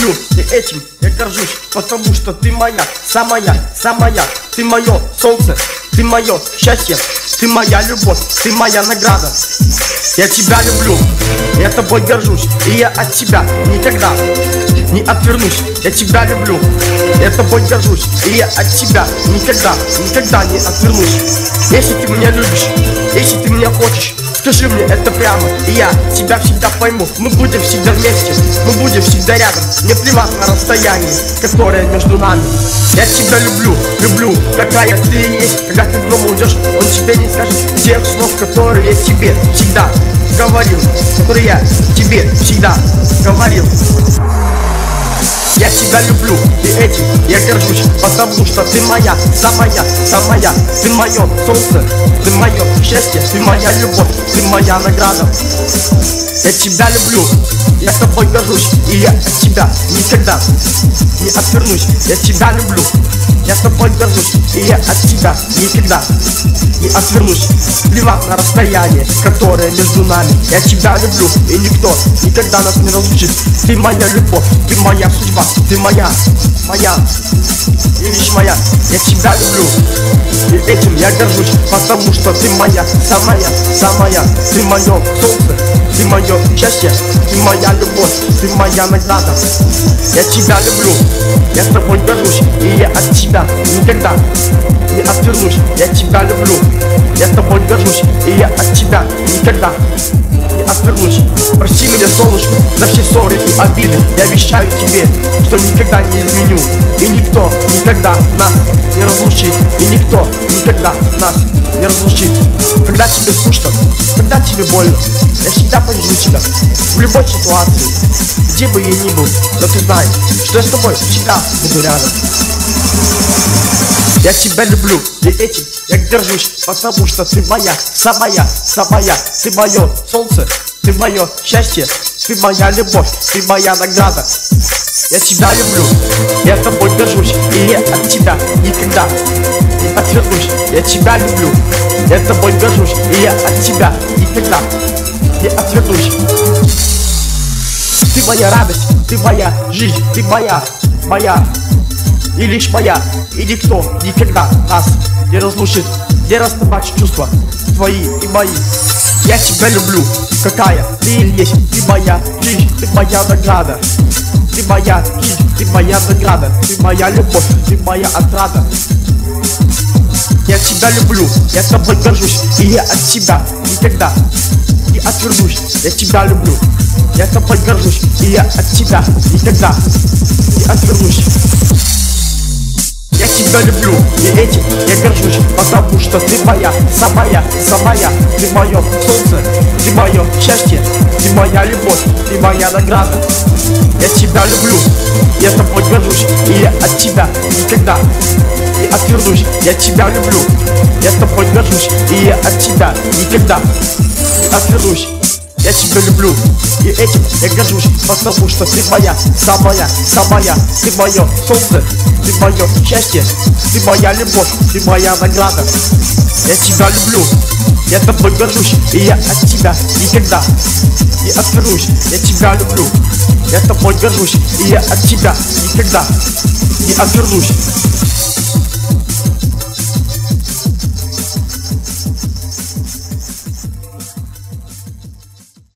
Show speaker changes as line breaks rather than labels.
люблю, и этим я горжусь, потому что ты моя, самая, самая. Ты мое солнце, ты мое счастье, ты моя любовь, ты моя награда. Я тебя люблю, я тобой горжусь, и я от тебя никогда не отвернусь. Я тебя люблю, я тобой горжусь, и я от тебя никогда, никогда не отвернусь. Если ты меня любишь, если ты меня хочешь, скажи мне это прямо, и я тебя всегда пойму. Мы будем всегда вместе, мы будем всегда рядом. Мне плевать на расстояние, которое между нами. Я тебя люблю, люблю, какая ты есть. Когда ты дома уйдешь, он тебе не скажет тех слов, которые я тебе всегда говорил, которые я тебе всегда говорил. Я тебя люблю, и этим я горжусь, потому что ты моя, самая, самая. Ты мое солнце, ты мое счастье, ты моя любовь, ты моя награда. Я тебя люблю, я с тобой горжусь, и я от тебя никогда не отвернусь. Я тебя люблю, я с тобой горжусь, и я от тебя никогда не отвернусь. Плевать на расстояние, которое между нами. Я тебя люблю, и никто никогда нас не разлучит. Ты моя любовь, ты моя судьба, ты моя, моя, и лишь моя. Я тебя люблю, и этим я горжусь, потому что ты моя, самая, самая. Ты мое солнце, ты мое счастье, ты моя любовь, ты моя награда. Я тебя люблю, я с тобой горжусь, и я от тебя никогда не отвернусь. Я тебя люблю, я с тобой горжусь, и я от тебя никогда не отвернусь. Прости меня, солнышко, за все ссоры и обиды. Я обещаю тебе, что никогда не изменю, и никто никогда нас не разлучит, и никто никогда нас не разлучит. Когда тебе скучно, когда тебе больно, я всегда поддержу тебя в любой ситуации, где бы я ни был. Но ты знаешь, что я с тобой всегда буду рядом. Я тебя люблю, и этим я горжусь, потому что ты моя, самая, самая. Ты мое солнце, ты мое счастье, ты моя любовь, ты моя награда. Я тебя люблю, я тобой горжусь, и я от тебя никогда не отвернусь. Я тебя люблю, я тобой горжусь, и я от тебя никогда не отвернусь. Ты моя радость, ты моя жизнь, ты моя, моя, и лишь моя. И никто никогда нас не разлучит, не расставать чувства твои и мои. Я тебя люблю, какая ты есть. Ты моя жизнь, ты моя награда. Ты моя жизнь, ты моя награда. Ты моя любовь, ты моя отрада. Я тебя люблю, я тобой горжусь, и я от тебя никогда не отвернусь. Я тебя люблю, я тобой горжусь, и я от тебя никогда не отвернусь. Я тебя люблю, и этим я горжусь, потому что ты моя, самая, самая. Ты мое солнце, ты мое счастье, ты моя любовь, ты моя награда. Я тебя люблю, я тобой горжусь, и я от тебя никогда не отвернусь. Я тебя люблю, я тобой горжусь, и я от тебя никогда не отвернусь. Я тебя люблю, и этим я горжусь, потому что ты моя, самая, самая. Ты мое солнце, ты мое счастье, ты моя любовь, ты моя награда. Я тебя люблю, я тобой горжусь, и я от тебя никогда не отвернусь. Я тебя люблю, я тобой горжусь, и я от тебя никогда не отвернусь.